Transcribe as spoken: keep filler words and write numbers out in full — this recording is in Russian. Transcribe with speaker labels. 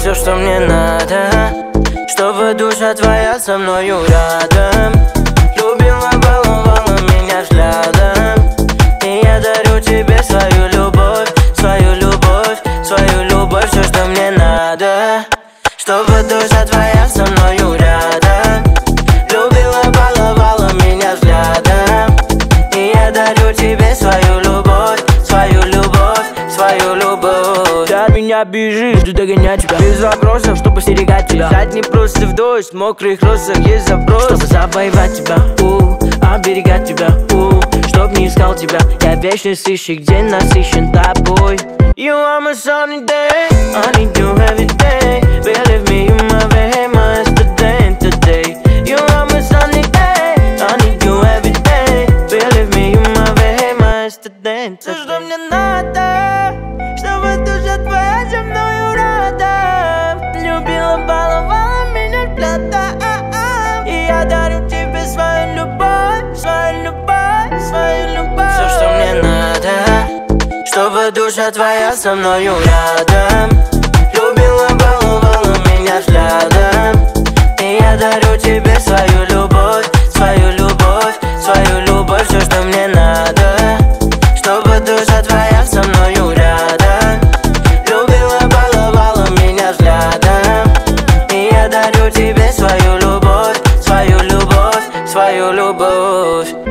Speaker 1: все, что мне надо, чтобы душа твоя со мною рядом. Любила, баловала меня взглядом, и я дарю тебе свою любовь, свою любовь, свою любовь. Все, что мне надо, чтобы душа твоя со мною рядом. Любила, баловала меня взглядом, и я дарю тебе свою любовь, свою любовь, свою любовь.
Speaker 2: Ты от меня бежишь, жду догонять тебя без вопросов, чтобы стерегать тебя. Бежать не просто в дождь, в мокрых росах есть запрос, чтобы завоевать тебя, у, оберегать тебя, у, чтоб не искал тебя. Я вечный сыщик, день насыщен тобой. You are my sunny day, I need you every day. Believe me, you my very much today, today. You are my sunny day, I need you every day. Believe me, you my very much today, today.
Speaker 1: Все, что мне надо, чтобы душа твоя со мною рядом.
Speaker 2: Любила, баловала меня взглядом, и я дарю тебе свою любовь, свою любовь, свою любовь.
Speaker 1: Все, что мне надо, чтобы душа твоя со мною рядом. Любила, баловала меня взглядом, и я дарю тебе свою любовь, свою любовь, свою любовь. Все, что мне надо, чтобы душа твоя со мною рядом. Любила, баловала меня взглядом, и я дарю тебе свою любовь, свою любовь, свою любовь.